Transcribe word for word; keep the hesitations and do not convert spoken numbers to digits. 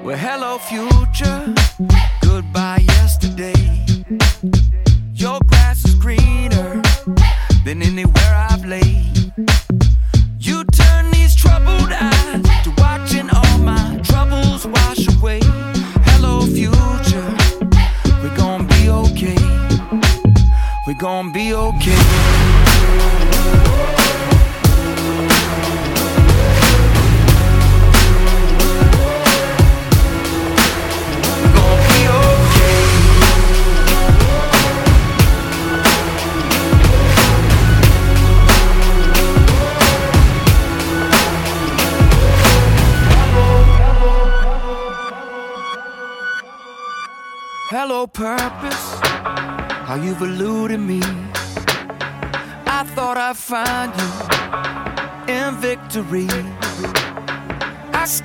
Well, hello, future. Goodbye, yesterday. Your grass is greener than anywhere I've laid. You turn these troubled eyes to watching all my troubles wash away. Hello, future. We're gonna be okay. We're gonna be okay. Hello, purpose, how you've eluded me. I thought I'd find you in victory.